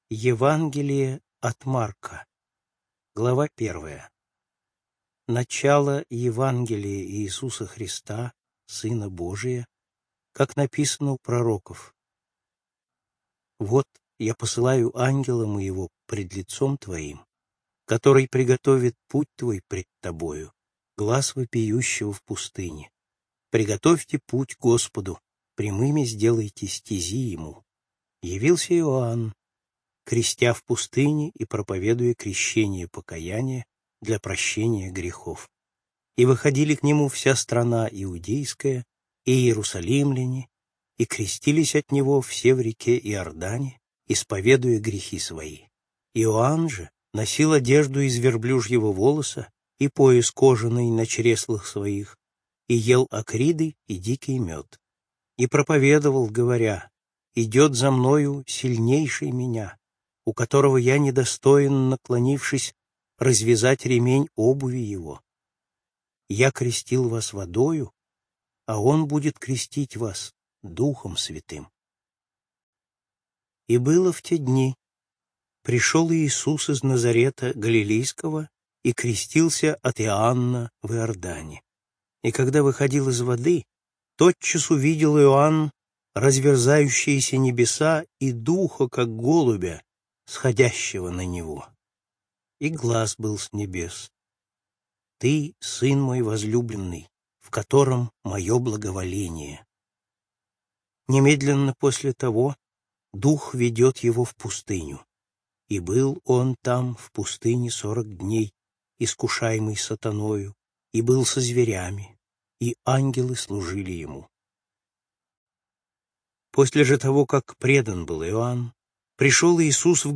Евангелие от Марка, глава 1. Начало Евангелия Иисуса Христа, Сына Божия, как написано у пророков. «Вот я посылаю ангела моего пред лицом твоим, который приготовит путь твой пред тобою, глас вопиющего в пустыне. Приготовьте путь Господу, прямыми сделайте стези ему». Явился Иоанн, крестя в пустыне и проповедуя крещение покаяния для прощения грехов. И выходили к нему вся страна иудейская и иерусалимляне, и крестились от него все в реке Иордане, исповедуя грехи свои. Иоанн же носил одежду из верблюжьего волоса и пояс кожаный на чреслах своих, и ел акриды и дикий мед. И проповедовал, говоря: «Идет за мною сильнейший меня, у которого я недостоин, наклонившись, развязать ремень обуви его. Я крестил вас водою, а он будет крестить вас Духом Святым». И было в те дни, пришел Иисус из Назарета Галилейского и крестился от Иоанна в Иордане. И когда выходил из воды, тотчас увидел Иоанн разверзающиеся небеса и Духа, как голубя, сходящего на него. И глас был с небес: «Ты, Сын мой возлюбленный, в котором мое благоволение». Немедленно после того Дух ведет его в пустыню. И был он там в пустыне 40 дней, искушаемый сатаною, и был со зверями, и ангелы служили ему. После же того, как предан был Иоанн, пришел Иисус в